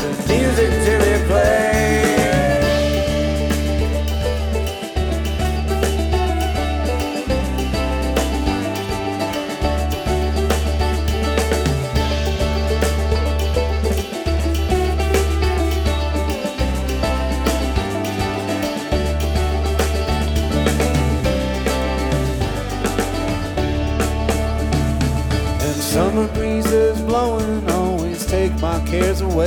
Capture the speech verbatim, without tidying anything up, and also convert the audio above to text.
music till it plays. Summer breezes blowing always take my cares away.